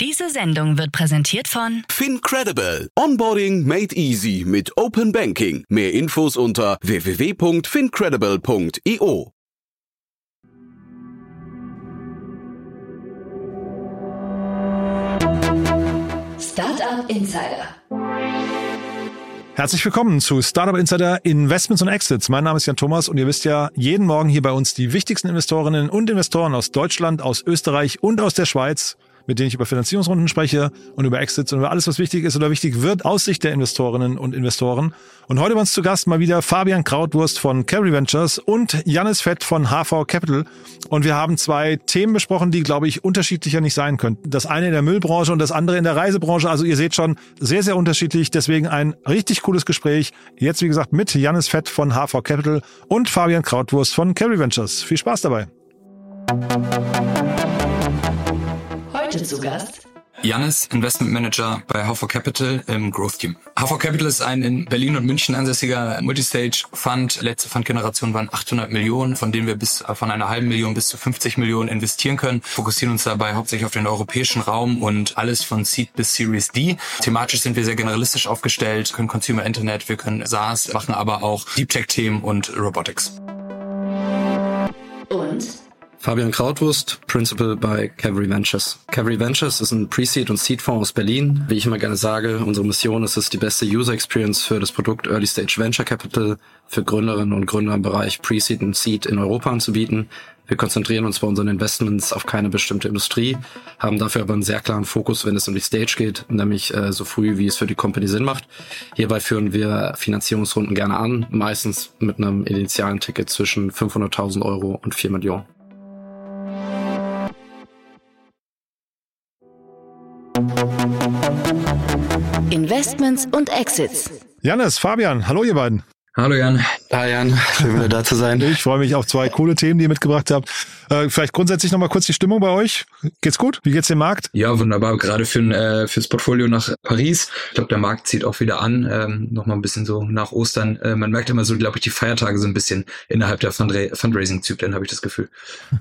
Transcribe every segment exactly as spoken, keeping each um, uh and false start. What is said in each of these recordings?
Diese Sendung wird präsentiert von FinCredible. Onboarding made easy mit Open Banking. Mehr Infos unter w w w punkt fincredible punkt i o. Startup Insider. Herzlich willkommen zu Startup Insider Investments und Exits. Mein Name ist Jan Thomas und ihr wisst ja, jeden Morgen hier bei uns die wichtigsten Investorinnen und Investoren aus Deutschland, aus Österreich und aus der Schweiz, mit denen ich über Finanzierungsrunden spreche und über Exits und über alles, was wichtig ist oder wichtig wird aus Sicht der Investorinnen und Investoren. Und heute bei uns zu Gast mal wieder Fabian Krautwurst von Carry Ventures und Jannis Fett von H V Capital. Und wir haben zwei Themen besprochen, die, glaube ich, unterschiedlicher nicht sein könnten. Das eine in der Müllbranche und das andere in der Reisebranche. Also ihr seht schon, sehr, sehr unterschiedlich. Deswegen ein richtig cooles Gespräch. Jetzt, wie gesagt, mit Jannis Fett von H V Capital und Fabian Krautwurst von Carry Ventures. Viel Spaß dabei. Heute zu Gast Jannis, Investment Manager bei H V Capital im Growth Team. H V Capital ist ein in Berlin und München ansässiger Multistage-Fund. Letzte Fundgeneration waren achthundert Millionen, von denen wir bis von einer halben Million bis zu fünfzig Millionen investieren können. Fokussieren uns dabei hauptsächlich auf den europäischen Raum und alles von Seed bis Series D. Thematisch sind wir sehr generalistisch aufgestellt, können Consumer Internet, wir können SaaS, machen aber auch Deep Tech-Themen und Robotics. und Fabian Krautwurst, Principal bei Carry Ventures. Carry Ventures ist ein Pre-Seed- und Seed-Fonds aus Berlin. Wie ich immer gerne sage, unsere Mission ist es, die beste User-Experience für das Produkt Early Stage Venture Capital für Gründerinnen und Gründer im Bereich Pre-Seed und Seed in Europa anzubieten. Wir konzentrieren uns bei unseren Investments auf keine bestimmte Industrie, haben dafür aber einen sehr klaren Fokus, wenn es um die Stage geht, nämlich äh, so früh, wie es für die Company Sinn macht. Hierbei führen wir Finanzierungsrunden gerne an, meistens mit einem initialen Ticket zwischen fünfhunderttausend Euro und vier Millionen. Investments und Exits. Jannis, Fabian, hallo ihr beiden. Hallo Jan. Hi Jan, schön wieder da zu sein. Ich freue mich auf zwei coole Themen, die ihr mitgebracht habt. Äh, vielleicht grundsätzlich nochmal kurz die Stimmung bei euch. Geht's gut? Wie geht's dem Markt? Ja, wunderbar. Gerade für äh, fürs Portfolio nach Paris. Ich glaube, der Markt zieht auch wieder an. Ähm, Nochmal ein bisschen so nach Ostern. Äh, man merkt immer so, glaube ich, die Feiertage so ein bisschen innerhalb der Fundra- Fundraising-Zyklen, habe ich das Gefühl.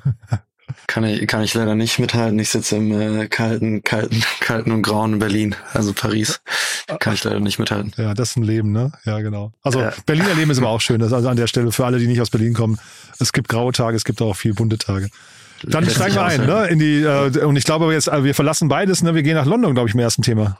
Kann ich, kann ich leider nicht mithalten. Ich sitze im äh, kalten, kalten, kalten und grauen Berlin, also Paris. Kann ich leider nicht mithalten. Ja, das ist ein Leben, ne? Ja, genau. Also ja. Berliner Leben ist aber auch schön. Das ist also an der Stelle für alle, die nicht aus Berlin kommen. Es gibt graue Tage, es gibt auch viel bunte Tage. Dann Lässt steigen sich wir ein, aushalten. ne? In die äh, und ich glaube jetzt, wir verlassen beides, ne? Wir gehen nach London, glaube ich, im ersten Thema.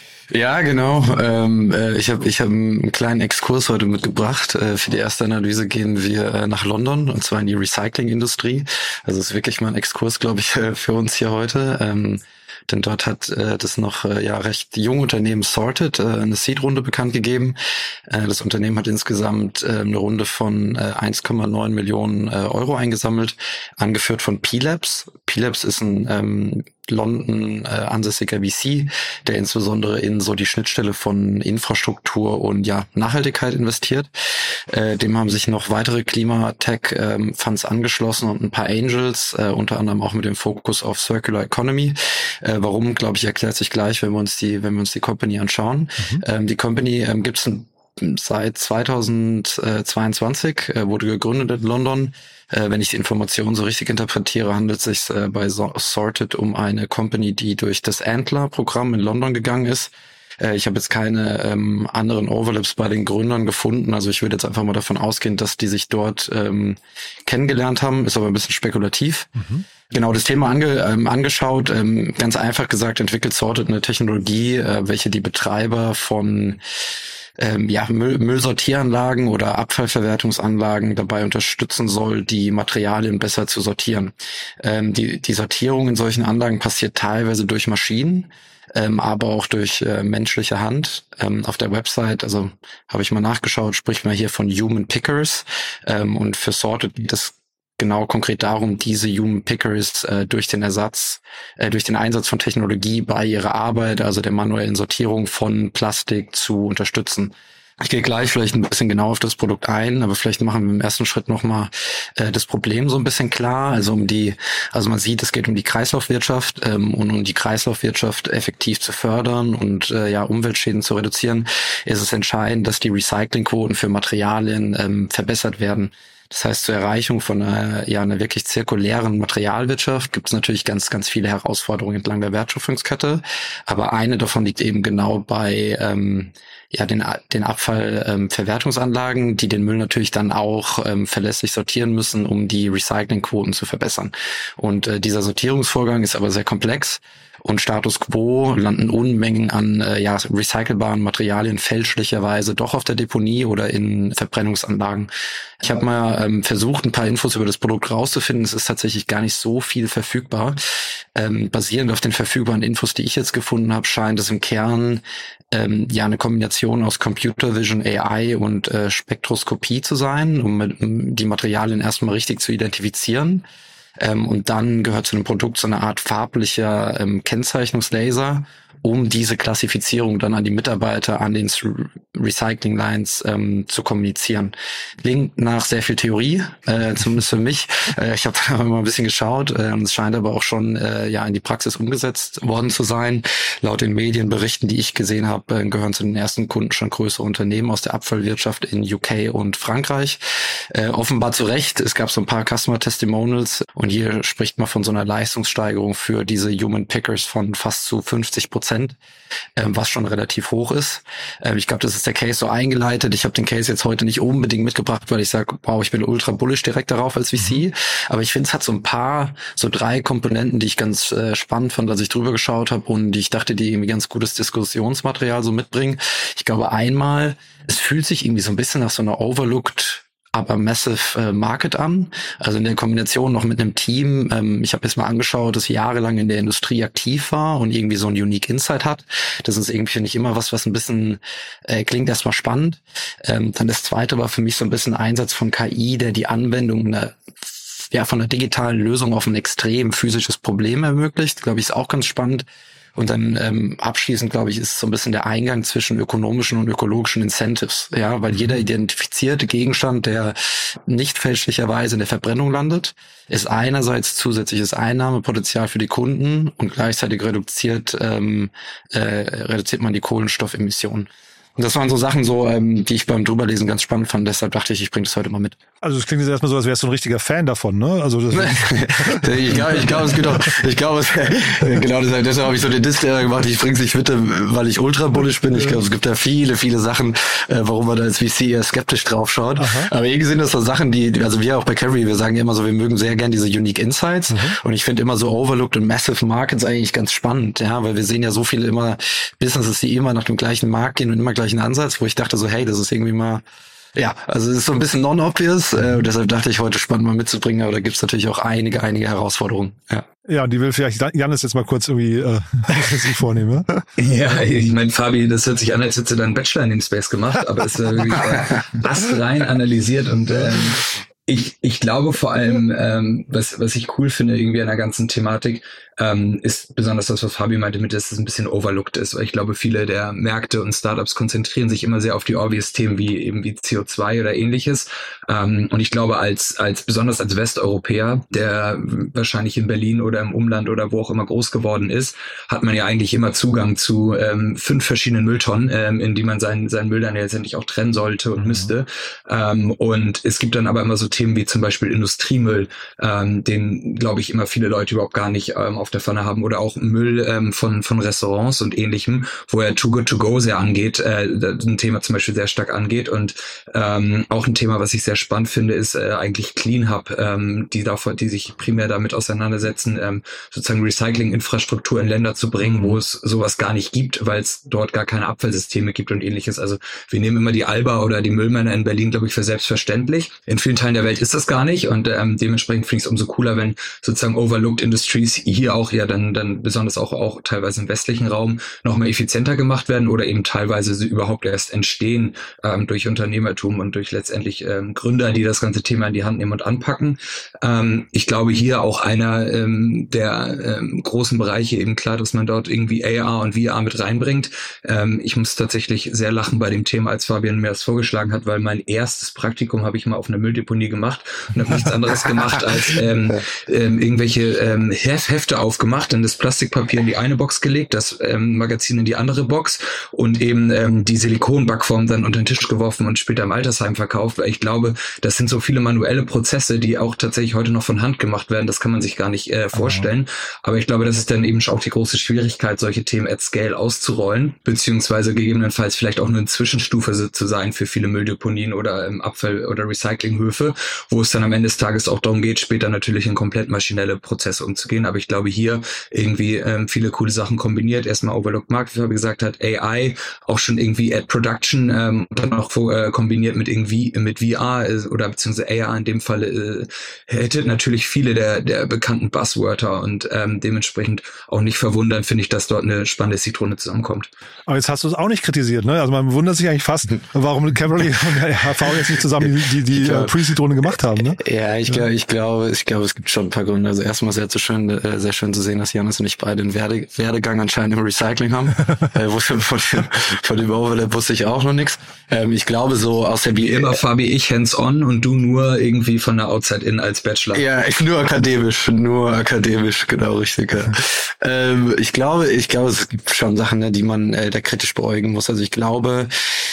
Ja, genau. Ähm, äh, ich habe ich hab einen kleinen Exkurs heute mitgebracht. Äh, für die erste Analyse gehen wir äh, nach London, und zwar in die Recycling-Industrie. Also es ist wirklich mal ein Exkurs, glaube ich, äh, für uns hier heute. Ähm, denn dort hat äh, das noch äh, ja recht junge Unternehmen Sorted äh, eine Seed-Runde bekannt gegeben. Äh, das Unternehmen hat insgesamt äh, eine Runde von äh, eins Komma neun Millionen äh, Euro eingesammelt, angeführt von P-Labs. P-Labs ist ein ähm, London äh, ansässiger V C, der insbesondere in so die Schnittstelle von Infrastruktur und ja Nachhaltigkeit investiert. Äh, dem haben sich noch weitere Klimatech-Funds ähm, angeschlossen und ein paar Angels, äh, unter anderem auch mit dem Fokus auf Circular Economy. Äh, warum, glaube ich, erklärt sich gleich, wenn wir uns die, wenn wir uns die Company anschauen. Mhm. Ähm, die Company ähm, gibt's ein seit zweitausendzweiundzwanzig, äh, wurde gegründet in London. Äh, wenn ich die Informationen so richtig interpretiere, handelt es sich äh, bei so- Sorted um eine Company, die durch das Antler-Programm in London gegangen ist. Äh, ich habe jetzt keine ähm, anderen Overlaps bei den Gründern gefunden. Also ich würde jetzt einfach mal davon ausgehen, dass die sich dort ähm, kennengelernt haben. Ist aber ein bisschen spekulativ. Mhm. Genau, das Thema ange, ähm, angeschaut. Ähm, ganz einfach gesagt, entwickelt Sorted eine Technologie, äh, welche die Betreiber von Ähm, ja, Müll, Müllsortieranlagen oder Abfallverwertungsanlagen dabei unterstützen soll, die Materialien besser zu sortieren. Ähm, die, die Sortierung in solchen Anlagen passiert teilweise durch Maschinen, ähm, aber auch durch äh, menschliche Hand. Ähm, auf der Website, also habe ich mal nachgeschaut, spricht man hier von Human Pickers. Ähm, und für Sorted geht es genau konkret darum, diese Human Pickers äh, durch den Ersatz, äh, durch den Einsatz von Technologie bei ihrer Arbeit, also der manuellen Sortierung von Plastik zu unterstützen. Ich gehe gleich vielleicht ein bisschen genau auf das Produkt ein, aber vielleicht machen wir im ersten Schritt nochmal äh, das Problem so ein bisschen klar. Also um die, also man sieht, es geht um die Kreislaufwirtschaft ähm, und um die Kreislaufwirtschaft effektiv zu fördern und äh, ja Umweltschäden zu reduzieren, ist es entscheidend, dass die Recyclingquoten für Materialien ähm, verbessert werden. Das heißt, zur Erreichung von einer, ja, einer wirklich zirkulären Materialwirtschaft gibt es natürlich ganz, ganz viele Herausforderungen entlang der Wertschöpfungskette. Aber eine davon liegt eben genau bei ähm, ja den, den Abfallverwertungsanlagen, ähm, die den Müll natürlich dann auch ähm, verlässlich sortieren müssen, um die Recyclingquoten zu verbessern. Und äh, dieser Sortierungsvorgang ist aber sehr komplex. Und Status quo landen Unmengen an äh, ja, recycelbaren Materialien fälschlicherweise doch auf der Deponie oder in Verbrennungsanlagen. Ich habe mal ähm, versucht, ein paar Infos über das Produkt rauszufinden. Es ist tatsächlich gar nicht so viel verfügbar. Ähm, basierend auf den verfügbaren Infos, die ich jetzt gefunden habe, scheint es im Kern ähm, ja eine Kombination aus Computer Vision, A I und äh, Spektroskopie zu sein, um, um die Materialien erstmal richtig zu identifizieren. Ähm, und dann gehört zu dem Produkt so eine Art farblicher ähm, Kennzeichnungslaser, um diese Klassifizierung dann an die Mitarbeiter an den Recycling Lines ähm, zu kommunizieren. Klingt nach sehr viel Theorie, äh, zumindest für mich. Äh, ich habe da mal ein bisschen geschaut äh, und es scheint aber auch schon äh, ja in die Praxis umgesetzt worden zu sein. Laut den Medienberichten, die ich gesehen habe, äh, gehören zu den ersten Kunden schon größere Unternehmen aus der Abfallwirtschaft in U K und Frankreich. Äh, offenbar zu Recht, es gab so ein paar Customer Testimonials und hier spricht man von so einer Leistungssteigerung für diese Human Pickers von fast zu fünfzig Prozent. Ähm, was schon relativ hoch ist. Ähm, ich glaube, das ist der Case so eingeleitet. Ich habe den Case jetzt heute nicht unbedingt mitgebracht, weil ich sage, wow, ich bin ultra bullish direkt darauf als V C. Aber ich finde, es hat so ein paar, so drei Komponenten, die ich ganz äh, spannend fand, als ich drüber geschaut habe und die ich dachte, die irgendwie ganz gutes Diskussionsmaterial so mitbringen. Ich glaube einmal, es fühlt sich irgendwie so ein bisschen nach so einer overlooked aber massive äh, Market an, also in der Kombination noch mit einem Team. Ähm, ich habe jetzt mal angeschaut, das jahrelang in der Industrie aktiv war und irgendwie so ein Unique Insight hat. Das ist irgendwie nicht immer was, was ein bisschen äh, klingt erstmal spannend. Ähm, dann das zweite war für mich so ein bisschen Einsatz von K I, der die Anwendung einer, ja, von einer digitalen Lösung auf ein extrem physisches Problem ermöglicht. Glaube ich, ist auch ganz spannend. Und dann ähm, abschließend, glaube ich, ist so ein bisschen der Eingang zwischen ökonomischen und ökologischen Incentives, ja, weil jeder identifizierte Gegenstand, der nicht fälschlicherweise in der Verbrennung landet, ist einerseits zusätzliches Einnahmepotenzial für die Kunden und gleichzeitig reduziert ähm, äh, reduziert man die Kohlenstoffemissionen. Und das waren so Sachen, so ähm, die ich beim Drüberlesen ganz spannend fand. Deshalb dachte ich, ich bringe das heute mal mit. Also es klingt jetzt erstmal so, als wärst du ein richtiger Fan davon, ne? Also das ich glaube, ich glaube, es gibt auch, ich glaube, genau deshalb, deshalb habe ich so den Disclaimer gemacht. Ich bring's nicht mit, weil ich ultra bullish bin. Ich glaube, es gibt da viele, viele Sachen, äh, warum man da als V C eher skeptisch drauf schaut. Aha. Aber irgendwie sind das so Sachen, die, also wir auch bei Carry, wir sagen immer so, wir mögen sehr gern diese Unique Insights. Mhm. Und ich finde immer so overlooked und massive Markets eigentlich ganz spannend, ja, weil wir sehen ja so viele immer Businesses, die immer nach dem gleichen Markt gehen und immer gleichen Ansatz, wo ich dachte so, hey, das ist irgendwie mal, ja, also es ist so ein bisschen non-obvious, äh, und deshalb dachte ich, heute spannend mal mitzubringen, aber da gibt's natürlich auch einige, einige Herausforderungen, ja. Ja, die will vielleicht Jannis jetzt mal kurz irgendwie äh, sich vornehmen. Ja, ich meine, Fabi, das hört sich an, als hättest du deinen Bachelor in dem Space gemacht, aber es ist äh, wirklich äh, astrein analysiert und ähm, ich ich glaube vor allem, ähm, was was ich cool finde irgendwie an der ganzen Thematik, ähm, ist besonders das, was Fabi meinte, mit dass es ein bisschen overlooked ist, weil ich glaube, viele der Märkte und Startups konzentrieren sich immer sehr auf die obvious Themen wie eben wie C O zwei oder ähnliches. Ähm, und ich glaube, als als besonders als Westeuropäer, der wahrscheinlich in Berlin oder im Umland oder wo auch immer groß geworden ist, hat man ja eigentlich immer Zugang zu ähm, fünf verschiedenen Mülltonnen, ähm, in die man seinen seinen Müll dann ja letztendlich auch trennen sollte und müsste. Ähm, und es gibt dann aber immer so Themen wie zum Beispiel Industriemüll, ähm, den, glaube ich, immer viele Leute überhaupt gar nicht ähm, auf der Pfanne haben, oder auch Müll ähm, von von Restaurants und Ähnlichem, wo ja Too Good To Go sehr angeht, äh, ein Thema zum Beispiel sehr stark angeht. Und ähm, auch ein Thema, was ich sehr spannend finde, ist äh, eigentlich Clean Hub, ähm, die davon, die sich primär damit auseinandersetzen, ähm, sozusagen Recycling-Infrastruktur in Länder zu bringen, wo es sowas gar nicht gibt, weil es dort gar keine Abfallsysteme gibt und Ähnliches. Also wir nehmen immer die Alba oder die Müllmänner in Berlin, glaube ich, für selbstverständlich. In vielen Teilen der Welt ist das gar nicht, und ähm, dementsprechend finde ich es umso cooler, wenn sozusagen Overlooked Industries hier auch ja dann dann besonders auch auch teilweise im westlichen Raum noch mal effizienter gemacht werden oder eben teilweise sie überhaupt erst entstehen ähm, durch Unternehmertum und durch letztendlich ähm, Gründer, die das ganze Thema in die Hand nehmen und anpacken. Ähm, ich glaube, hier auch einer ähm, der ähm, großen Bereiche, eben klar, dass man dort irgendwie A R und V R mit reinbringt. Ähm, ich muss tatsächlich sehr lachen bei dem Thema, als Fabian mir das vorgeschlagen hat, weil mein erstes Praktikum habe ich mal auf einer Mülldeponie gemacht und habe nichts anderes gemacht als ähm, ähm, irgendwelche ähm, Hef- Hefte aufgemacht, dann das Plastikpapier in die eine Box gelegt, das ähm, Magazin in die andere Box und eben ähm, die Silikonbackform dann unter den Tisch geworfen und später im Altersheim verkauft, weil ich glaube, das sind so viele manuelle Prozesse, die auch tatsächlich heute noch von Hand gemacht werden, das kann man sich gar nicht äh, vorstellen, aber ich glaube, das ist dann eben auch die große Schwierigkeit, solche Themen at scale auszurollen, beziehungsweise gegebenenfalls vielleicht auch nur eine Zwischenstufe zu sein für viele Mülldeponien oder ähm, Abfall- oder Recyclinghöfe, wo es dann am Ende des Tages auch darum geht, später natürlich in komplett maschinelle Prozesse umzugehen. Aber ich glaube, hier irgendwie ähm, viele coole Sachen kombiniert. Erstmal Overlooked Market, wie Fabi gesagt hat, A I, auch schon irgendwie Ad Production, ähm, dann auch äh, kombiniert mit irgendwie mit V R äh, oder beziehungsweise A R in dem Fall äh, hätte natürlich viele der der bekannten Buzzwörter und ähm, dementsprechend auch nicht verwundern, finde ich, dass dort eine spannende Seed-Runde zusammenkommt. Aber jetzt hast du es auch nicht kritisiert, ne? Also man wundert sich eigentlich fast, warum Cavalry und der H V jetzt nicht zusammen die, die, die glaub, Pre-Seed-Runde gemacht haben, ne? Ja, ich glaube, ich glaube, ich glaube, es gibt schon ein paar Gründe. Also erstmal sehr, sehr schön, äh, sehr schön zu sehen, dass Janis und ich beide einen Werde, Werdegang anscheinend im Recycling haben. äh, von, von, dem, von dem Overlap wusste ich auch noch nichts. Ähm, ich glaube so aus der... Wie immer, Fabi, ich hands-on und du nur irgendwie von der Outside-In als Bachelor. Ja, ich nur akademisch, nur akademisch, genau, richtig. Ja. ähm, ich glaube, ich glaube, es gibt schon Sachen, ne, die man äh, da kritisch beäugen muss. Also ich glaube...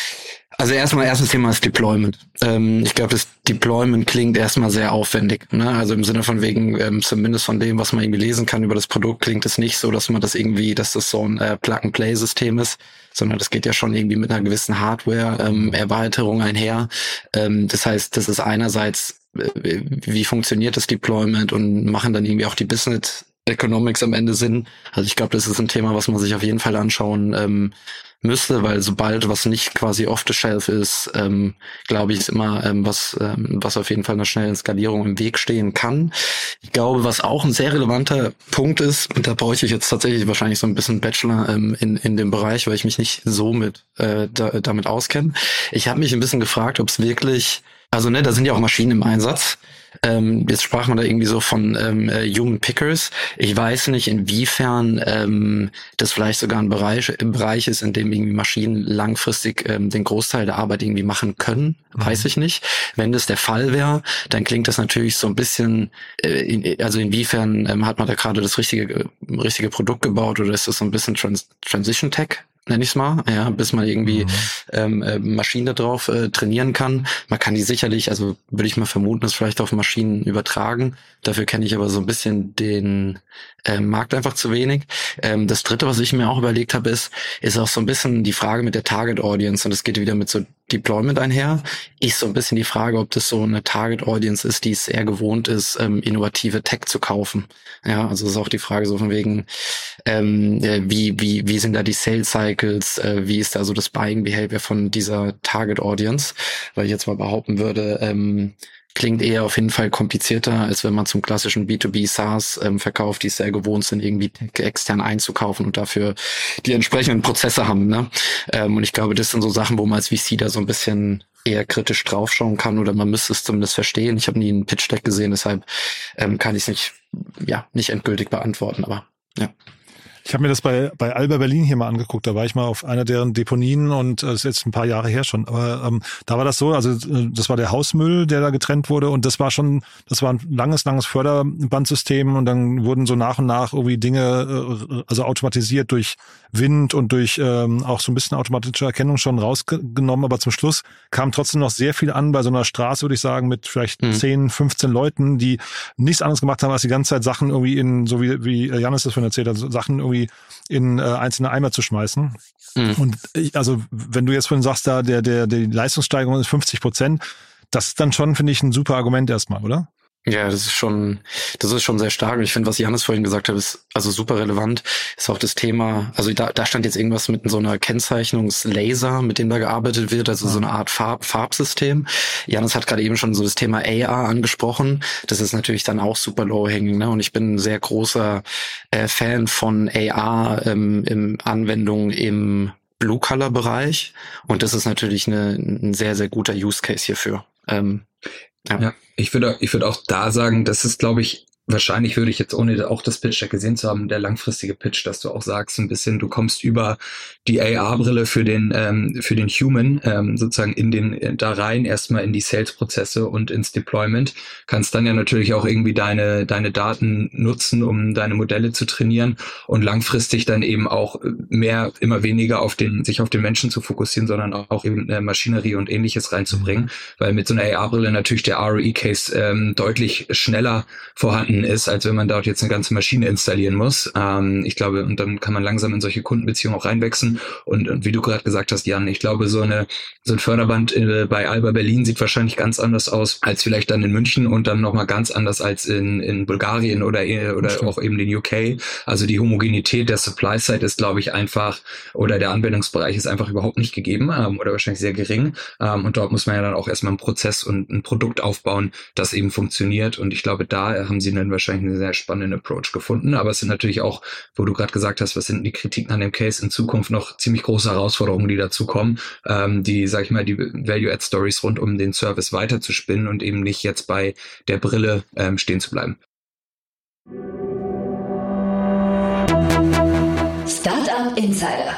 Also erstmal, erstes Thema ist Deployment. Ähm, ich glaube, das Deployment klingt erstmal sehr aufwendig. Ne? Also im Sinne von wegen, ähm, zumindest von dem, was man irgendwie lesen kann über das Produkt, klingt es nicht so, dass man das irgendwie, dass das so ein äh, Plug-and-Play-System ist, sondern das geht ja schon irgendwie mit einer gewissen Hardware-Erweiterung ähm, einher. Ähm, das heißt, das ist einerseits, äh, wie funktioniert das Deployment und machen dann irgendwie auch die Business Economics am Ende Sinn. Also ich glaube, das ist ein Thema, was man sich auf jeden Fall anschauen ähm, müsste, weil sobald was nicht quasi off the shelf ist, ähm, glaube ich, ist immer ähm, was, ähm, was auf jeden Fall einer schnellen Skalierung im Weg stehen kann. Ich glaube, was auch ein sehr relevanter Punkt ist, und da bräuchte ich jetzt tatsächlich wahrscheinlich so ein bisschen Bachelor ähm, in in dem Bereich, weil ich mich nicht so mit äh, da, damit auskenne. Ich habe mich ein bisschen gefragt, ob es wirklich, also ne, da sind ja auch Maschinen im Einsatz. Ähm, jetzt sprach man da irgendwie so von ähm, äh, Human Pickers. Ich weiß nicht, inwiefern ähm, das vielleicht sogar ein Bereich, ein Bereich ist, in dem irgendwie Maschinen langfristig ähm, den Großteil der Arbeit irgendwie machen können. Mhm. Weiß ich nicht. Wenn das der Fall wäre, dann klingt das natürlich so ein bisschen, äh, in, also inwiefern ähm, hat man da gerade das richtige richtige Produkt gebaut oder ist das so ein bisschen Trans- Transition Tech? Nenn ich's mal, ja, bis man irgendwie mhm. ähm, äh, Maschinen da drauf äh, trainieren kann. Man kann die sicherlich, also würde ich mal vermuten, das vielleicht auf Maschinen übertragen. Dafür kenne ich aber so ein bisschen den äh, Markt einfach zu wenig. Ähm, das Dritte, was ich mir auch überlegt habe, ist, ist auch so ein bisschen die Frage mit der Target Audience, und das geht wieder mit so Deployment einher, ist so ein bisschen die Frage, ob das so eine Target Audience ist, die es eher gewohnt ist, ähm, innovative Tech zu kaufen. Ja, also es ist auch die Frage so von wegen, ähm, wie wie wie sind da die Sales Cycles, äh, wie ist da so das Buying Behavior von dieser Target Audience, weil ich jetzt mal behaupten würde, ähm, klingt eher auf jeden Fall komplizierter, als wenn man zum klassischen B zwei B SaaS ähm, verkauft, die es sehr gewohnt sind, irgendwie Tech extern einzukaufen und dafür die entsprechenden Prozesse haben. Ne? Ähm, und ich glaube, das sind so Sachen, wo man als V C da so ein bisschen eher kritisch draufschauen kann, oder man müsste es zumindest verstehen. Ich habe nie einen Pitch-Deck gesehen, deshalb ähm, kann ich es nicht, ja, nicht endgültig beantworten, aber ja. Ich habe mir das bei bei Alba Berlin hier mal angeguckt. Da war ich mal auf einer deren Deponien und das ist jetzt ein paar Jahre her schon. Aber ähm, da war das so, also äh, das war der Hausmüll, der da getrennt wurde, und das war schon, das war ein langes, langes Förderbandsystem, und dann wurden so nach und nach irgendwie Dinge, äh, also automatisiert durch Wind und durch ähm, auch so ein bisschen automatische Erkennung schon rausgenommen. Aber zum Schluss kam trotzdem noch sehr viel an bei so einer Straße, würde ich sagen, mit vielleicht mhm. zehn, fünfzehn Leuten, die nichts anderes gemacht haben, als die ganze Zeit Sachen irgendwie in, so wie wie Janis das vorhin erzählt hat, also Sachen irgendwie in äh, einzelne Eimer zu schmeißen. Mhm. Und ich, also wenn du jetzt vorhin sagst, da der der die Leistungssteigerung ist fünfzig Prozent, das ist dann schon, finde ich, ein super Argument erstmal, oder? Ja, das ist schon, das ist schon sehr stark. Und ich finde, was Janis vorhin gesagt hat, ist also super relevant. Ist auch das Thema, also da, da stand jetzt irgendwas mit so einer Kennzeichnungslaser, mit dem da gearbeitet wird, also so eine Art Farb, Farbsystem. Janis hat gerade eben schon so das Thema A R angesprochen. Das ist natürlich dann auch super low-hanging, ne? Und ich bin ein sehr großer äh, Fan von A R ähm, im Anwendung im Blue-Color-Bereich. Und das ist natürlich eine, ein sehr, sehr guter Use-Case hierfür. Ähm, Ja. ja, ich würde ich würde auch da sagen, das ist, glaube ich, wahrscheinlich würde ich jetzt, ohne auch das Pitch Deck gesehen zu haben, der langfristige Pitch, dass du auch sagst, ein bisschen, du kommst über die A R-Brille für den ähm, für den Human ähm, sozusagen in den da rein, erstmal in die Sales-Prozesse und ins Deployment, kannst dann ja natürlich auch irgendwie deine deine Daten nutzen, um deine Modelle zu trainieren und langfristig dann eben auch mehr, immer weniger auf den sich auf den Menschen zu fokussieren, sondern auch eben äh, Maschinerie und Ähnliches reinzubringen, mhm. weil mit so einer A R-Brille natürlich der R O I-Case ähm, deutlich schneller vorhanden ist, als wenn man dort jetzt eine ganze Maschine installieren muss. Ähm, ich glaube, und dann kann man langsam in solche Kundenbeziehungen auch reinwechseln. Und, und wie du gerade gesagt hast, Jan, ich glaube, so eine so ein Förderband äh, bei Alba Berlin sieht wahrscheinlich ganz anders aus als vielleicht dann in München und dann nochmal ganz anders als in in Bulgarien oder oder auch eben den U K. Also die Homogenität der Supply Side ist, glaube ich, einfach, oder der Anwendungsbereich ist einfach überhaupt nicht gegeben ähm, oder wahrscheinlich sehr gering. Ähm, und dort muss man ja dann auch erstmal einen Prozess und ein Produkt aufbauen, das eben funktioniert. Und ich glaube, da haben sie dann wahrscheinlich einen sehr spannenden Approach gefunden. Aber es sind natürlich auch, wo du gerade gesagt hast, was sind die Kritiken an dem Case, in Zukunft noch ziemlich große Herausforderungen, die dazu kommen, ähm, die, sag ich mal, die Value-Add-Stories rund um den Service weiter zu spinnen und eben nicht jetzt bei der Brille ähm, stehen zu bleiben. Startup Insider.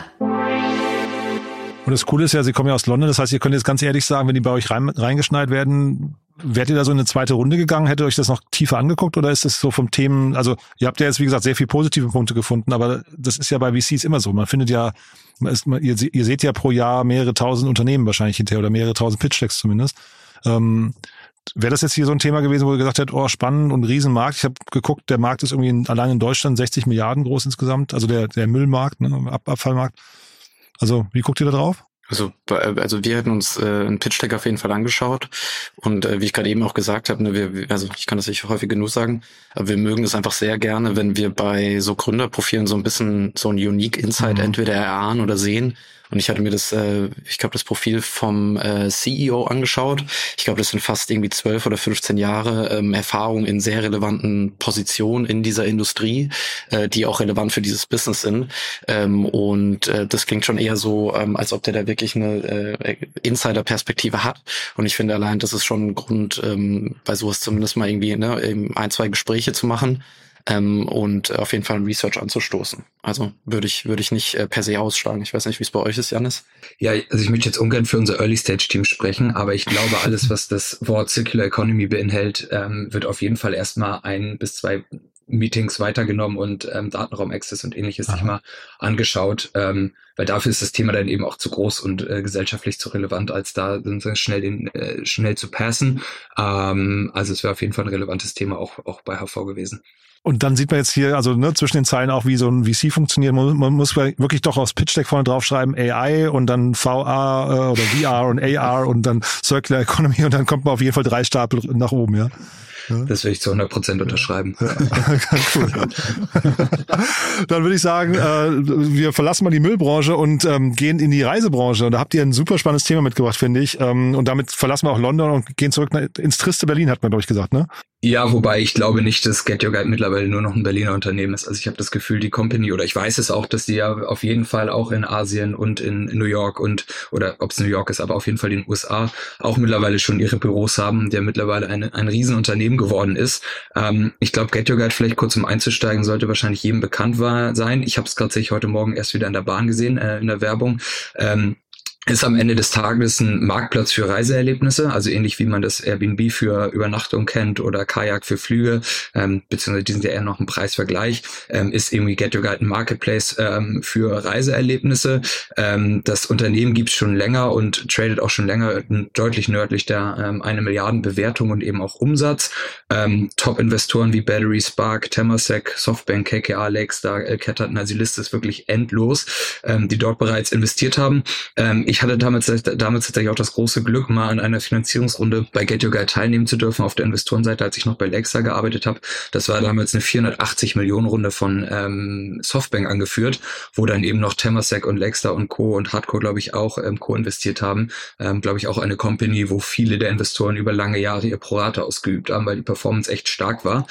Und das Coole ist ja, Sie kommen ja aus London, das heißt, ihr könnt jetzt ganz ehrlich sagen, wenn die bei euch rein, reingeschneit werden, wärt ihr da so in eine zweite Runde gegangen? Hättet ihr euch das noch tiefer angeguckt oder ist das so vom Themen, also ihr habt ja jetzt, wie gesagt, sehr viele positive Punkte gefunden, aber das ist ja bei V Cs immer so. Man findet ja, man ist, man, ihr, ihr seht ja pro Jahr mehrere tausend Unternehmen wahrscheinlich hinterher oder mehrere tausend Pitch-Decks zumindest. Ähm, Wäre das jetzt hier so ein Thema gewesen, wo ihr gesagt hättet, oh, spannend und Riesenmarkt. Ich habe geguckt, der Markt ist irgendwie in, allein in Deutschland sechzig Milliarden groß insgesamt, also der der Müllmarkt, ne, Ab- Abfallmarkt. Also wie guckt ihr da drauf? Also, also wir hätten uns äh, einen Pitch-Deck auf jeden Fall angeschaut und äh, wie ich gerade eben auch gesagt habe, ne, wir, also ich kann das nicht häufig genug sagen, aber wir mögen es einfach sehr gerne, wenn wir bei so Gründerprofilen so ein bisschen so ein Unique Insight mhm. entweder erahnen oder sehen. Und ich hatte mir das, äh, ich glaube, das Profil vom äh, C E O angeschaut. Ich glaube, das sind fast irgendwie zwölf oder fünfzehn Jahre ähm, Erfahrung in sehr relevanten Positionen in dieser Industrie, äh, die auch relevant für dieses Business sind. Ähm, und äh, das klingt schon eher so, ähm, als ob der da wirklich eine äh, Insider-Perspektive hat. Und ich finde allein, das ist schon ein Grund, ähm, bei sowas zumindest mal irgendwie ne, eben ein, zwei Gespräche zu machen. Ähm, und auf jeden Fall ein Research anzustoßen. Also würde ich würde ich nicht äh, per se ausschlagen. Ich weiß nicht, wie es bei euch ist, Janis. Ja, also ich möchte jetzt ungern für unser Early-Stage-Team sprechen, aber ich glaube, alles, was das Wort Circular Economy beinhält, ähm, wird auf jeden Fall erstmal ein bis zwei Meetings weitergenommen und ähm, Datenraum-Access und ähnliches Aha. sich mal angeschaut, ähm, weil dafür ist das Thema dann eben auch zu groß und äh, gesellschaftlich zu relevant, als da schnell den äh, schnell zu passen. Ähm, also es wäre auf jeden Fall ein relevantes Thema auch auch bei H V gewesen. Und dann sieht man jetzt hier, also ne, zwischen den Zeilen auch, wie so ein V C funktioniert. Man, man muss wirklich doch aufs Pitch Deck vorne draufschreiben, A I und dann V R äh, oder V R und A R und dann Circular Economy und dann kommt man auf jeden Fall drei Stapel nach oben, ja. Ja. Das will ich zu hundert Prozent unterschreiben. Ja. Cool. Dann würde ich sagen, äh, wir verlassen mal die Müllbranche und ähm, gehen in die Reisebranche. Und da habt ihr ein super spannendes Thema mitgebracht, finde ich. Ähm, und damit verlassen wir auch London und gehen zurück nach, ins triste Berlin, hat man, glaube ich, gesagt, ne? Ja, wobei ich glaube nicht, dass Get Your Guide mittlerweile nur noch ein Berliner Unternehmen ist. Also ich habe das Gefühl, die Company, oder ich weiß es auch, dass die ja auf jeden Fall auch in Asien und in New York und, oder ob es New York ist, aber auf jeden Fall in den U S A auch mittlerweile schon ihre Büros haben, der mittlerweile eine, ein Riesenunternehmen geworden ist. Ähm, ich glaube, Get Your Guide, vielleicht kurz um einzusteigen, sollte wahrscheinlich jedem bekannt war, sein. Ich habe es tatsächlich heute Morgen erst wieder in der Bahn gesehen, äh, in der Werbung. Ähm, ist am Ende des Tages ein Marktplatz für Reiseerlebnisse, also ähnlich wie man das Airbnb für Übernachtung kennt oder Kajak für Flüge, ähm, beziehungsweise die sind ja eher noch ein Preisvergleich, ähm, ist irgendwie Get Your Guide ein Marketplace ähm, für Reiseerlebnisse. Ähm, das Unternehmen gibt's schon länger und tradet auch schon länger deutlich nördlich der ähm, eine Milliarden Bewertung und eben auch Umsatz. Ähm, Top-Investoren wie Battery, Spark, Temasek, Softbank, K K A, Lakestar, äh, Ketterton, also die Liste ist wirklich endlos, ähm, die dort bereits investiert haben. Ähm, Ich hatte damals, damals tatsächlich auch das große Glück, mal an einer Finanzierungsrunde bei Get Your Guide teilnehmen zu dürfen auf der Investorenseite, als ich noch bei Lakestar gearbeitet habe. Das war damals eine vierhundertachtzig Millionen Runde von ähm, Softbank angeführt, wo dann eben noch Temasek und Lakestar und Co. und Hardcore, glaube ich, auch ähm, co-investiert haben. Ähm, glaube ich auch eine Company, wo viele der Investoren über lange Jahre ihr Prorata ausgeübt haben, weil die Performance echt stark war.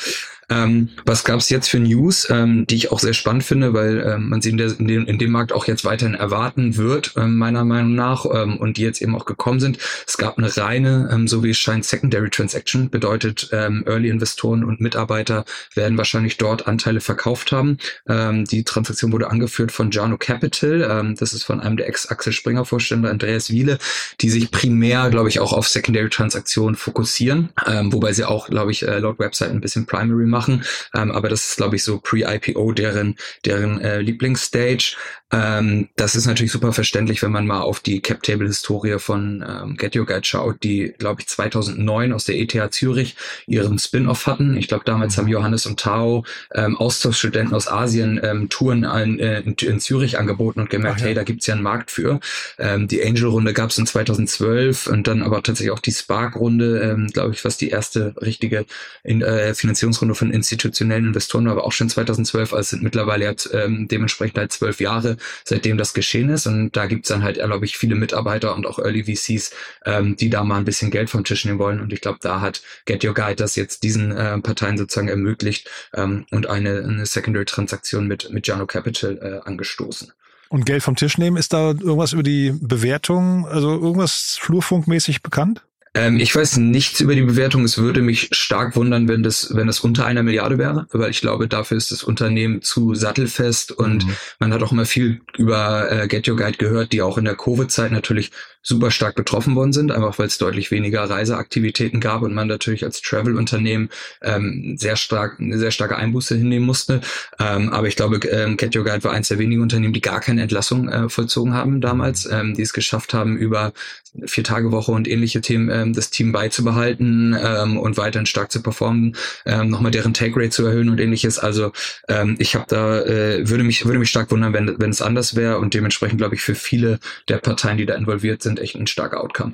Ähm, was gab's jetzt für News, ähm, die ich auch sehr spannend finde, weil ähm, man sie in, der, in, dem, in dem Markt auch jetzt weiterhin erwarten wird, ähm, meiner Meinung nach, ähm, und die jetzt eben auch gekommen sind. Es gab eine reine, ähm, so wie es scheint, Secondary Transaction, bedeutet ähm, Early-Investoren und Mitarbeiter werden wahrscheinlich dort Anteile verkauft haben. Ähm, die Transaktion wurde angeführt von Jarno Capital, ähm, das ist von einem der Ex-Axel Springer-Vorstände, Andreas Wiele, die sich primär, glaube ich, auch auf Secondary-Transaktionen fokussieren, ähm, wobei sie auch, glaube ich, äh, laut Website ein bisschen Primary machen, ähm, aber das ist, glaube ich, so Pre-I P O deren deren äh, Lieblingsstage. Ähm, das ist natürlich super verständlich, wenn man mal auf die Cap-Table-Historie von ähm, Get Your Guide schaut, die, glaube ich, zweitausendneun aus der E T H Zürich ihren Spin-Off hatten. Ich glaube, damals haben Johannes und Tao ähm, Austauschstudenten aus Asien ähm, Touren in, äh, in, in Zürich angeboten und gemerkt, Ach, ja. hey, da gibt's ja einen Markt für. Ähm, die Angel-Runde gab's in zweitausendzwölf und dann aber tatsächlich auch die Spark-Runde, ähm, glaube ich, was die erste richtige in, äh, Finanzierungsrunde von institutionellen Investoren war, aber auch schon zweitausendzwölf. Also es sind mittlerweile jetzt ähm, dementsprechend halt zwölf Jahre, seitdem das geschehen ist. Und da gibt's dann halt, glaube ich, viele Mitarbeiter und auch Early V Cs, ähm, die da mal ein bisschen Geld vom Tisch nehmen wollen. Und ich glaube, da hat Get Your Guide das jetzt diesen äh, Parteien sozusagen ermöglicht ähm, und eine, eine Secondary-Transaktion mit, mit Jarno Capital äh, angestoßen. Und Geld vom Tisch nehmen, ist da irgendwas über die Bewertung, also irgendwas flurfunkmäßig bekannt? Ähm, ich weiß nichts über die Bewertung. Es würde mich stark wundern, wenn das, wenn das unter einer Milliarde wäre, weil ich glaube, dafür ist das Unternehmen zu sattelfest und mhm. man hat auch immer viel über äh, Get Your Guide gehört, die auch in der Covid-Zeit natürlich super stark betroffen worden sind, einfach weil es deutlich weniger Reiseaktivitäten gab und man natürlich als Travel-Unternehmen ähm, sehr stark eine sehr starke Einbuße hinnehmen musste. Ähm, aber ich glaube, ähm, Get Your Guide war eines der wenigen Unternehmen, die gar keine Entlassung äh, vollzogen haben damals, ähm, die es geschafft haben, über Vier-Tage-Woche und ähnliche Themen ähm, das Team beizubehalten ähm, und weiterhin stark zu performen, ähm, nochmal deren Take-Rate zu erhöhen und ähnliches. Also ähm, ich habe da äh, würde mich würde mich stark wundern, wenn wenn es anders wäre und dementsprechend glaube ich für viele der Parteien, die da involviert sind, echt ein starker Outcome.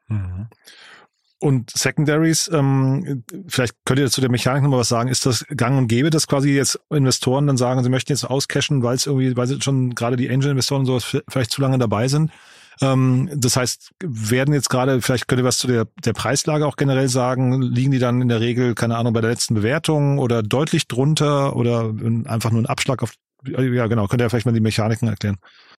Und Secondaries, ähm, vielleicht könnt ihr zu der Mechanik nochmal was sagen. Ist das gang und gäbe, dass quasi jetzt Investoren dann sagen, sie möchten jetzt auscashen, weil es irgendwie, weil sie schon gerade die Angel-Investoren und sowas vielleicht zu lange dabei sind? Ähm, das heißt, werden jetzt gerade, vielleicht könnt ihr was zu der, der Preislage auch generell sagen, liegen die dann in der Regel, keine Ahnung, bei der letzten Bewertung oder deutlich drunter oder einfach nur ein Abschlag auf, ja genau, könnt ihr vielleicht mal die Mechaniken erklären?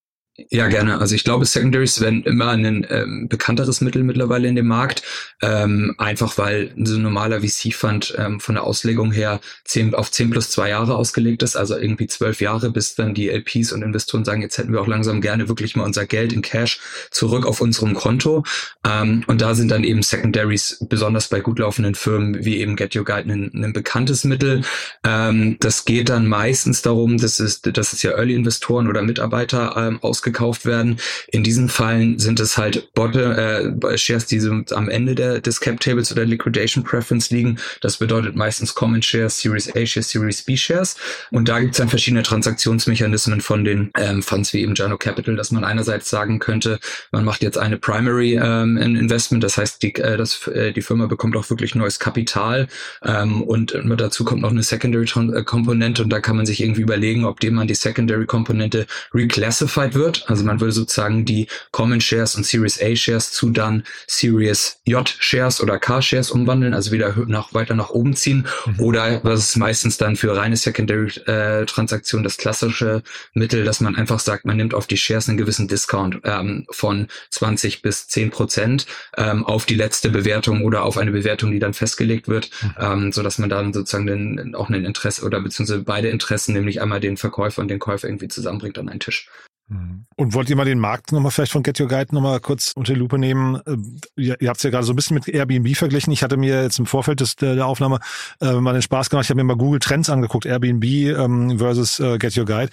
Ja, gerne. Also ich glaube, Secondaries werden immer ein ähm, bekannteres Mittel mittlerweile in dem Markt, ähm, einfach weil so ein normaler V C-Fund ähm, von der Auslegung her zehn auf zehn plus zwei Jahre ausgelegt ist, also irgendwie zwölf Jahre, bis dann die L Ps und Investoren sagen, jetzt hätten wir auch langsam gerne wirklich mal unser Geld in Cash zurück auf unserem Konto. Ähm, und da sind dann eben Secondaries, besonders bei gut laufenden Firmen wie eben Get Your Guide, ein, ein bekanntes Mittel. Ähm, das geht dann meistens darum, dass es, dass es ja Early-Investoren oder Mitarbeiter ähm, aus gekauft werden. In diesen Fällen sind es halt Bottom, äh, Shares, die so am Ende der, des Cap Tables oder Liquidation Preference liegen. Das bedeutet meistens Common Shares, Series A Shares, Series B Shares. Und da gibt es dann verschiedene Transaktionsmechanismen von den ähm, Funds wie eben Jarno Capital, dass man einerseits sagen könnte, man macht jetzt eine Primary ähm, Investment, das heißt, die, äh, das, äh, die Firma bekommt auch wirklich neues Kapital ähm, und äh, dazu kommt noch eine Secondary-Komponente und da kann man sich irgendwie überlegen, ob dem man die Secondary-Komponente reclassified wird. Also man würde sozusagen die Common Shares und Series A Shares zu dann Series J Shares oder K Shares umwandeln, also wieder nach, weiter nach oben ziehen. Mhm. Oder was ist meistens dann für reine Secondary-Transaktionen äh, das klassische Mittel, dass man einfach sagt, man nimmt auf die Shares einen gewissen Discount ähm, von zwanzig bis zehn Prozent ähm, auf die letzte Bewertung oder auf eine Bewertung, die dann festgelegt wird, mhm. ähm, so dass man dann sozusagen den, auch ein Interesse oder beziehungsweise beide Interessen, nämlich einmal den Verkäufer und den Käufer irgendwie zusammenbringt an einen Tisch. Und wollt ihr mal den Markt nochmal vielleicht von Get Your Guide nochmal kurz unter die Lupe nehmen? Ihr, ihr habt es ja gerade so ein bisschen mit Airbnb verglichen. Ich hatte mir jetzt im Vorfeld des, der, der Aufnahme äh, mal den Spaß gemacht. Ich habe mir mal Google Trends angeguckt, Airbnb ähm, versus äh, Get Your Guide.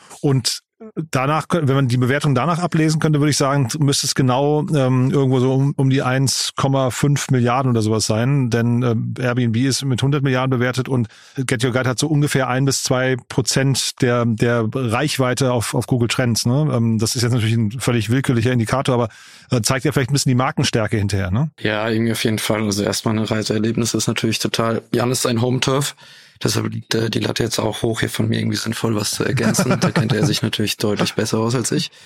Und danach, wenn man die Bewertung danach ablesen könnte, würde ich sagen, müsste es genau ähm, irgendwo so um, um die eins Komma fünf Milliarden oder sowas sein, denn äh, Airbnb ist mit hundert Milliarden bewertet und Get Your Guide hat so ungefähr ein bis zwei Prozent der der Reichweite auf auf Google Trends. Ne? Ähm, das ist jetzt natürlich ein völlig willkürlicher Indikator, aber äh, zeigt ja vielleicht ein bisschen die Markenstärke hinterher. Ne? Ja, irgendwie auf jeden Fall. Also erstmal eine Reiseerlebnis ist natürlich total. Jan ist ein Home-Turf. Deshalb liegt äh, die Latte jetzt auch hoch, hier von mir irgendwie sinnvoll was zu ergänzen. Da kennt er sich natürlich deutlich besser aus als ich.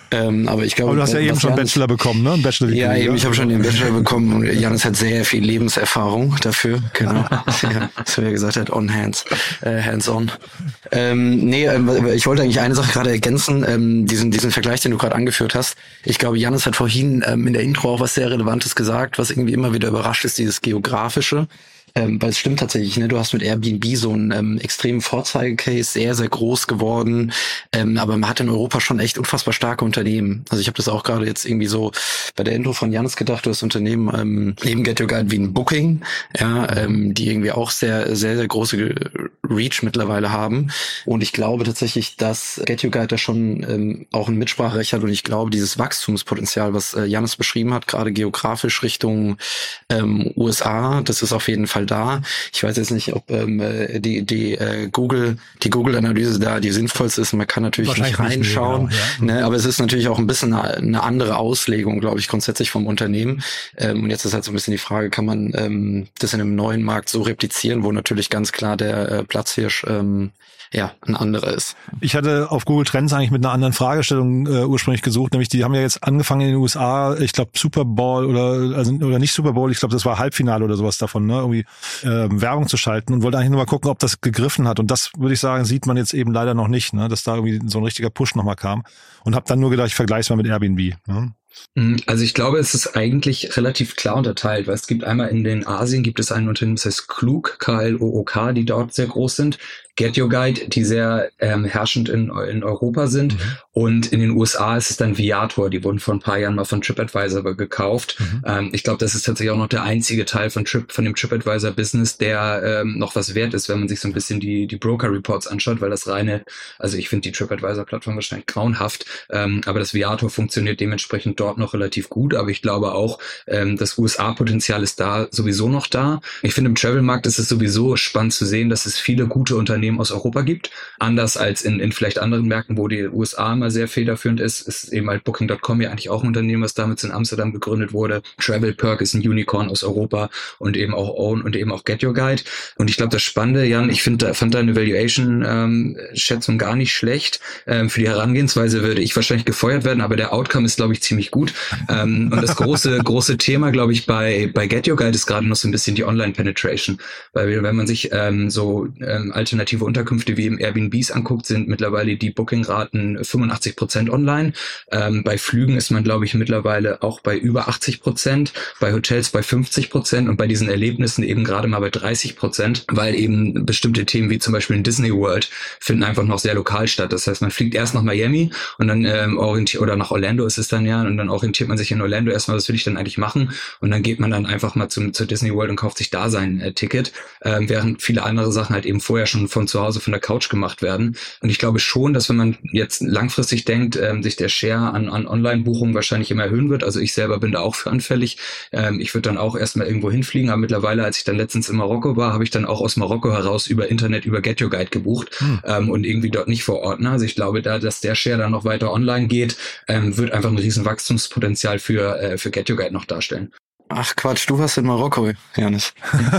Ähm, aber ich glaube, aber du hast ja eben schon einen Bachelor bekommen, ne? Ein Bachelor ja, eben, ich habe schon den Bachelor bekommen und Janis hat sehr viel Lebenserfahrung dafür, genau. Ja, das wie er gesagt hat, on hands, äh, hands on. Ähm, nee, äh, ich wollte eigentlich eine Sache gerade ergänzen, ähm, diesen diesen Vergleich, den du gerade angeführt hast. Ich glaube, Janis hat vorhin ähm, in der Intro auch was sehr Relevantes gesagt, was irgendwie immer wieder überrascht ist, dieses Geografische. Ähm, weil es stimmt tatsächlich, ne? Du hast mit Airbnb so einen ähm, extremen Vorzeigecase, sehr, sehr groß geworden, ähm, aber man hat in Europa schon echt unfassbar starke Unternehmen. Also ich habe das auch gerade jetzt irgendwie so bei der Intro von Janis gedacht, du hast Unternehmen ähm, neben Get Your Guide wie ein Booking, ja, ähm, die irgendwie auch sehr, sehr, sehr große Reach mittlerweile haben. Und ich glaube tatsächlich, dass Get Your Guide da schon ähm, auch ein Mitspracherecht hat und ich glaube, dieses Wachstumspotenzial, was äh, Janis beschrieben hat, gerade geografisch Richtung ähm, U S A, das ist auf jeden Fall da. Ich weiß jetzt nicht, ob ähm, die die äh, Google die Google-Analyse da die sinnvollste ist. Man kann natürlich nicht reinschauen, nicht, genau, ja. ne, aber es ist natürlich auch ein bisschen eine, eine andere Auslegung, glaube ich, grundsätzlich vom Unternehmen. Ähm, und jetzt ist halt so ein bisschen die Frage, kann man ähm, das in einem neuen Markt so replizieren, wo natürlich ganz klar der äh, Platzhirsch ähm, ja, ein anderer ist. Ich hatte auf Google Trends eigentlich mit einer anderen Fragestellung äh, ursprünglich gesucht, nämlich die haben ja jetzt angefangen in den U S A, ich glaube Super Bowl oder also oder nicht Super Bowl, ich glaube das war Halbfinale oder sowas davon, ne, irgendwie äh, Werbung zu schalten und wollte eigentlich nur mal gucken, ob das gegriffen hat und das würde ich sagen, sieht man jetzt eben leider noch nicht, ne, dass da irgendwie so ein richtiger Push nochmal kam und habe dann nur gedacht, ich vergleiche es mal mit Airbnb, ne? Also ich glaube, es ist eigentlich relativ klar unterteilt, weil es gibt einmal in den Asien gibt es ein Unternehmen, das heißt Klook, K L O O K, die dort sehr groß sind. Get Your Guide, die sehr ähm, herrschend in, in Europa sind. Mhm. Und in den U S A ist es dann Viator, die wurden vor ein paar Jahren mal von TripAdvisor gekauft. Mhm. Ähm, ich glaube, das ist tatsächlich auch noch der einzige Teil von Trip, von dem TripAdvisor-Business, der ähm, noch was wert ist, wenn man sich so ein bisschen die die Broker-Reports anschaut, weil das reine, also ich finde die TripAdvisor-Plattform wahrscheinlich grauenhaft, ähm, aber das Viator funktioniert dementsprechend dort noch relativ gut. Aber ich glaube auch, ähm, das U S A-Potenzial ist da sowieso noch da. Ich finde, im Travel-Markt ist es sowieso spannend zu sehen, dass es viele gute Unternehmen aus Europa gibt. Anders als in, in vielleicht anderen Märkten, wo die U S A immer sehr federführend ist, ist eben halt Booking Punkt com ja eigentlich auch ein Unternehmen, was damals in Amsterdam gegründet wurde. TravelPerk ist ein Unicorn aus Europa und eben auch Own und eben auch Get Your Guide. Und ich glaube, das Spannende, Jan, ich finde, fand deine Valuation-Schätzung ähm, gar nicht schlecht. Ähm, für die Herangehensweise würde ich wahrscheinlich gefeuert werden, aber der Outcome ist, glaube ich, ziemlich gut. Ähm, und das große, große Thema, glaube ich, bei, bei Get Your Guide ist gerade noch so ein bisschen die Online-Penetration. Weil wenn man sich ähm, so ähm, alternative Unterkünfte wie im Airbnbs anguckt, sind mittlerweile die Booking-Raten fünfundachtzig Prozent online. Ähm, bei Flügen ist man, glaube ich, mittlerweile auch bei über achtzig Prozent, bei Hotels bei fünfzig Prozent und bei diesen Erlebnissen eben gerade mal bei dreißig Prozent, weil eben bestimmte Themen wie zum Beispiel in Disney World finden einfach noch sehr lokal statt. Das heißt, man fliegt erst nach Miami und dann ähm, orientiert, oder nach Orlando ist es dann ja, und dann orientiert man sich in Orlando erstmal, was will ich denn eigentlich machen? Und dann geht man dann einfach mal zum, zur Disney World und kauft sich da sein äh, Ticket, ähm, während viele andere Sachen halt eben vorher schon von zu Hause von der Couch gemacht werden. Und ich glaube schon, dass wenn man jetzt langfristig denkt, ähm, sich der Share an, an Online-Buchungen wahrscheinlich immer erhöhen wird. Also ich selber bin da auch für anfällig. Ähm, ich würde dann auch erstmal irgendwo hinfliegen, aber mittlerweile, als ich dann letztens in Marokko war, habe ich dann auch aus Marokko heraus über Internet, über Get Your Guide gebucht hm. ähm, und irgendwie dort nicht vor Ort. Ne? Also ich glaube, da, dass der Share dann noch weiter online geht, ähm, wird einfach ein riesen Wachstumspotenzial für, äh, für Get Your Guide noch darstellen. Ach Quatsch, du warst in Marokko, Janis.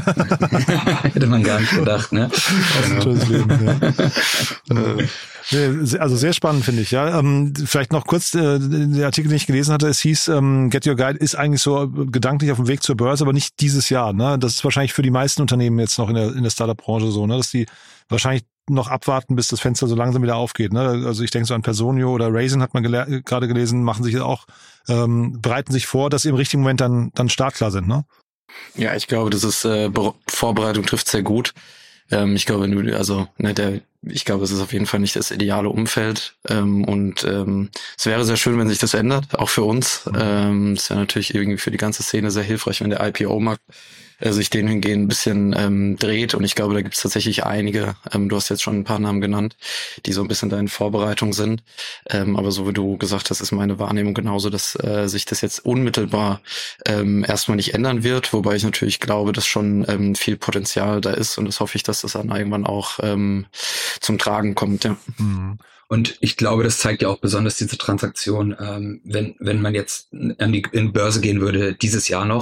Hätte man gar nicht gedacht, ne? Genau. Leben, ja. Also sehr spannend, finde ich. Ja, ähm, vielleicht noch kurz äh, der Artikel, den ich gelesen hatte. Es hieß, ähm, Get Your Guide ist eigentlich so gedanklich auf dem Weg zur Börse, aber nicht dieses Jahr. Ne? Das ist wahrscheinlich für die meisten Unternehmen jetzt noch in der in der Startup-Branche so, ne, dass die wahrscheinlich noch abwarten, bis das Fenster so langsam wieder aufgeht. Ne? Also ich denke so an Personio oder Raisin hat man gele- gerade gelesen, machen sich auch ähm, bereiten sich vor, dass sie im richtigen Moment dann dann startklar sind. Ne? Ja, ich glaube, das ist äh, Be- Vorbereitung trifft sehr gut. Ähm, ich glaube, wenn du, also ne, der, ich glaube, es ist auf jeden Fall nicht das ideale Umfeld ähm, und ähm, es wäre sehr schön, wenn sich das ändert, auch für uns. Mhm. Ähm, es wäre natürlich irgendwie für die ganze Szene sehr hilfreich, wenn der I P O-Markt äh, sich den hingehen ein bisschen ähm, dreht und ich glaube, da gibt es tatsächlich einige, ähm, du hast jetzt schon ein paar Namen genannt, die so ein bisschen da in Vorbereitung sind, ähm, aber so wie du gesagt hast, ist meine Wahrnehmung genauso, dass äh, sich das jetzt unmittelbar ähm, erstmal nicht ändern wird, wobei ich natürlich glaube, dass schon ähm, viel Potenzial da ist und das hoffe ich, dass das dann irgendwann auch ähm, zum Tragen kommt, ja. Mhm. Und ich glaube, das zeigt ja auch besonders diese Transaktion, ähm, wenn wenn man jetzt an die in Börse gehen würde, dieses Jahr noch,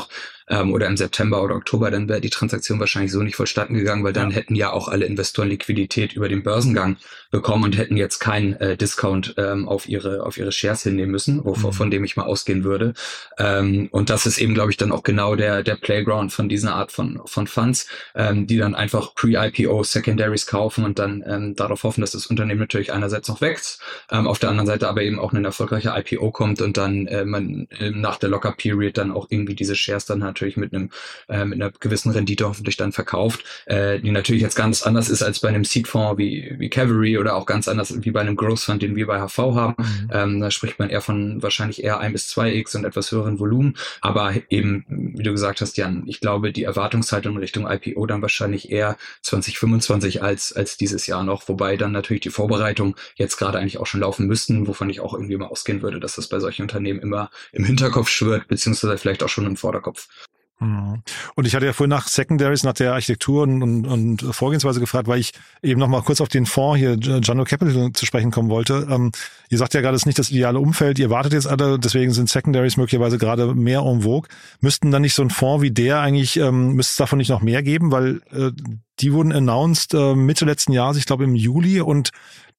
ähm, oder im September oder Oktober, dann wäre die Transaktion wahrscheinlich so nicht vonstatten gegangen, weil dann ja. hätten ja auch alle Investoren Liquidität über den Börsengang bekommen und hätten jetzt keinen äh, Discount ähm, auf ihre auf ihre Shares hinnehmen müssen, wo, mhm. von dem ich mal ausgehen würde. Ähm, und das ist eben, glaube ich, dann auch genau der der Playground von dieser Art von von Funds, ähm, die dann einfach Pre-I P O Secondaries kaufen und dann ähm, darauf hoffen, dass das Unternehmen natürlich einerseits noch wächst, ähm, auf der anderen Seite aber eben auch ein erfolgreicher I P O kommt und dann äh, man äh, nach der Locker-Period dann auch irgendwie diese Shares dann natürlich mit einem äh, mit einer gewissen Rendite hoffentlich dann verkauft, äh, die natürlich jetzt ganz anders ist als bei einem Seed-Fonds wie wie Cavalry oder auch ganz anders wie bei einem Growth-Fund, den wir bei H V haben. Mhm. Ähm, da spricht man eher von wahrscheinlich eher ein bis zwei X und etwas höheren Volumen, aber eben, wie du gesagt hast, Jan, ich glaube, die Erwartungshaltung in Richtung I P O dann wahrscheinlich eher zwanzig fünfundzwanzig als als dieses Jahr noch, wobei dann natürlich die Vorbereitung jetzt gerade eigentlich auch schon laufen müssten, wovon ich auch irgendwie mal ausgehen würde, dass das bei solchen Unternehmen immer im Hinterkopf schwirrt, beziehungsweise vielleicht auch schon im Vorderkopf. Und ich hatte ja vorhin nach Secondaries, nach der Architektur und, und, und Vorgehensweise gefragt, weil ich eben noch mal kurz auf den Fonds hier, Jano Capital, zu sprechen kommen wollte. Ähm, ihr sagt ja gerade, es ist nicht das ideale Umfeld, ihr wartet jetzt alle, deswegen sind Secondaries möglicherweise gerade mehr en vogue. Müssten dann nicht so ein Fonds wie der eigentlich, ähm, müsste es davon nicht noch mehr geben, weil äh, die wurden announced äh, Mitte letzten Jahres, ich glaube im Juli, und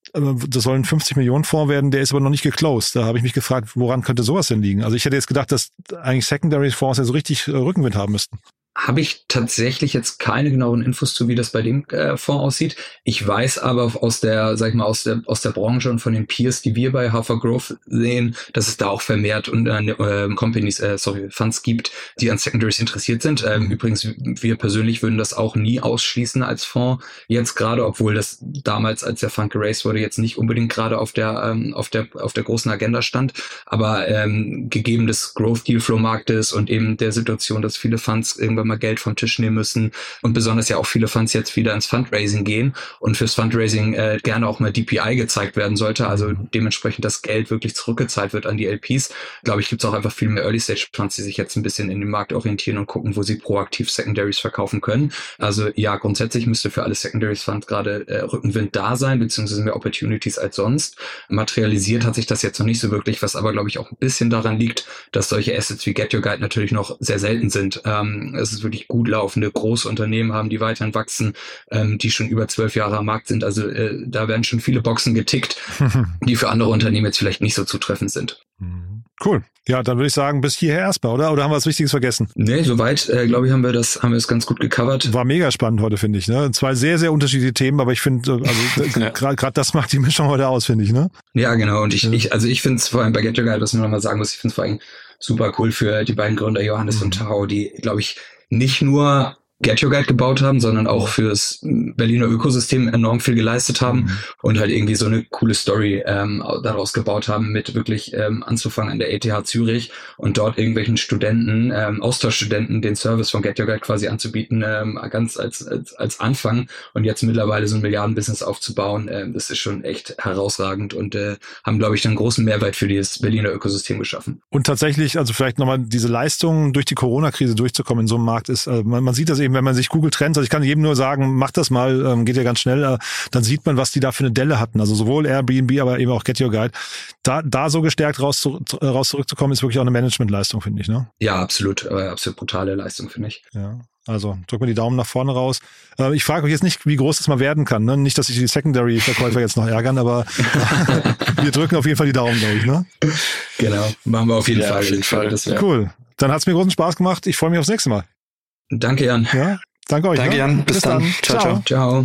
das soll ein fünfzig Millionen Fonds werden, der ist aber noch nicht geclosed. Da habe ich mich gefragt, woran könnte sowas denn liegen? Also ich hätte jetzt gedacht, dass eigentlich Secondary Fonds ja so richtig Rückenwind haben müssten. Habe ich tatsächlich jetzt keine genauen Infos zu, wie das bei dem äh, Fonds aussieht. Ich weiß aber aus der, sag ich mal, aus der aus der Branche und von den Peers, die wir bei H V Growth sehen, dass es da auch vermehrt und äh, Companies, äh, sorry, Funds gibt, die an Secondaries interessiert sind. Ähm, übrigens, wir persönlich würden das auch nie ausschließen als Fonds. Jetzt gerade, obwohl das damals, als der Fund geraced wurde, jetzt nicht unbedingt gerade auf der ähm, auf der auf der großen Agenda stand. Aber ähm, gegeben des Growth Deal Flow Marktes und eben der Situation, dass viele Funds irgendwann mal Geld vom Tisch nehmen müssen und besonders ja auch viele Funds jetzt wieder ins Fundraising gehen und fürs Fundraising äh, gerne auch mal D P I gezeigt werden sollte, also dementsprechend das Geld wirklich zurückgezahlt wird an die L Ps. Glaube ich, gibt es auch einfach viel mehr Early-Stage-Funds, die sich jetzt ein bisschen in den Markt orientieren und gucken, wo sie proaktiv Secondaries verkaufen können. Also ja, grundsätzlich müsste für alle Secondaries-Funds gerade äh, Rückenwind da sein, beziehungsweise mehr Opportunities als sonst. Materialisiert hat sich das jetzt noch nicht so wirklich, was aber, glaube ich, auch ein bisschen daran liegt, dass solche Assets wie Get Your Guide natürlich noch sehr selten sind. Ähm, es ist wirklich gut laufende große Unternehmen haben, die weiterhin wachsen, ähm, die schon über zwölf Jahre am Markt sind. Also äh, da werden schon viele Boxen getickt, die für andere Unternehmen jetzt vielleicht nicht so zutreffend sind. Cool. Ja, dann würde ich sagen, bis hierher erstmal, oder? Oder haben wir was Wichtiges vergessen? Nee, soweit, äh, glaube ich, haben wir das, haben wir es ganz gut gecovert. War mega spannend heute, finde ich, ne? Zwei sehr, sehr unterschiedliche Themen, aber ich finde, also ja. gerade das macht die Mischung heute aus, finde ich, ne? Ja, genau. Und ich, ja. ich also ich finde es vor allem bei Get Your Guide, was man nochmal sagen muss, ich finde es vor allem super cool für die beiden Gründer Johannes mhm. und Tao, die, glaube ich, nicht nur Get Your Guide gebaut haben, sondern auch fürs Berliner Ökosystem enorm viel geleistet haben mhm. und halt irgendwie so eine coole Story ähm, daraus gebaut haben, mit wirklich ähm, anzufangen an der E T H Zürich und dort irgendwelchen Studenten, ähm, Austauschstudenten, den Service von Get Your Guide quasi anzubieten, ähm, ganz als, als als Anfang und jetzt mittlerweile so ein Milliardenbusiness aufzubauen. Ähm, das ist schon echt herausragend und äh, haben, glaube ich, einen großen Mehrwert für das Berliner Ökosystem geschaffen. Und tatsächlich, also vielleicht nochmal diese Leistung durch die Corona-Krise durchzukommen in so einem Markt ist, äh, man, man sieht das eben, wenn man sich Google Trends, also ich kann jedem nur sagen, macht das mal, ähm, geht ja ganz schnell, äh, dann sieht man, was die da für eine Delle hatten. Also sowohl Airbnb, aber eben auch Get Your Guide. Da, da so gestärkt raus, zu, raus zurückzukommen, ist wirklich auch eine Managementleistung, finde ich, ne? Ja, absolut, äh, absolut brutale Leistung, finde ich. Ja. Also drück mir die Daumen nach vorne raus. Äh, ich frage euch jetzt nicht, wie groß das mal werden kann. Ne? Nicht, dass sich die Secondary-Verkäufer jetzt noch ärgern, aber wir drücken auf jeden Fall die Daumen, glaube ich. Ne? Genau, machen wir auf jeden ja, Fall. Auf jeden Fall. Das cool. Dann hat es mir großen Spaß gemacht. Ich freue mich aufs nächste Mal. Danke, Jan. Ja, danke euch. Danke, ne? Jan. Bis, Bis dann. dann. Ciao, ciao. Ciao.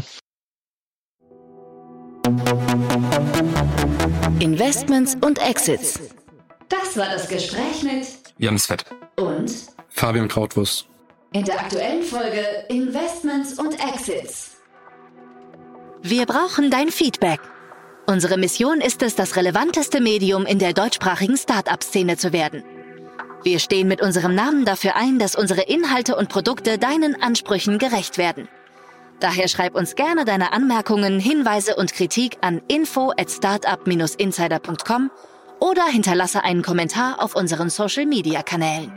Investments und Exits. Das war das Gespräch mit Jan Svett und Fabian Krautwurst. In der aktuellen Folge Investments und Exits. Wir brauchen dein Feedback. Unsere Mission ist es, das relevanteste Medium in der deutschsprachigen Start-up-Szene zu werden. Wir stehen mit unserem Namen dafür ein, dass unsere Inhalte und Produkte deinen Ansprüchen gerecht werden. Daher schreib uns gerne deine Anmerkungen, Hinweise und Kritik an info at startup dash insider punkt com oder hinterlasse einen Kommentar auf unseren Social-Media-Kanälen.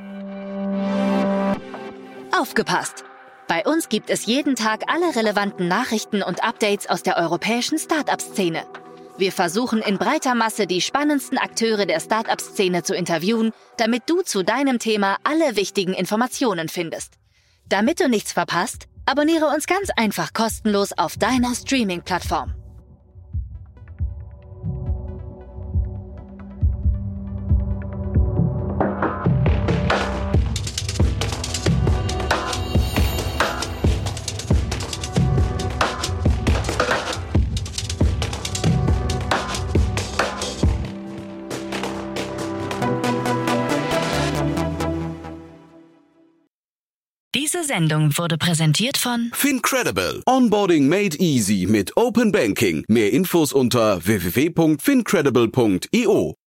Aufgepasst! Bei uns gibt es jeden Tag alle relevanten Nachrichten und Updates aus der europäischen Start-up-Szene. Wir versuchen in breiter Masse die spannendsten Akteure der Startup-Szene zu interviewen, damit du zu deinem Thema alle wichtigen Informationen findest. Damit du nichts verpasst, abonniere uns ganz einfach kostenlos auf deiner Streaming-Plattform. Diese Sendung wurde präsentiert von FinCredible. Onboarding made easy mit Open Banking. Mehr Infos unter w w w punkt fincredible punkt i o.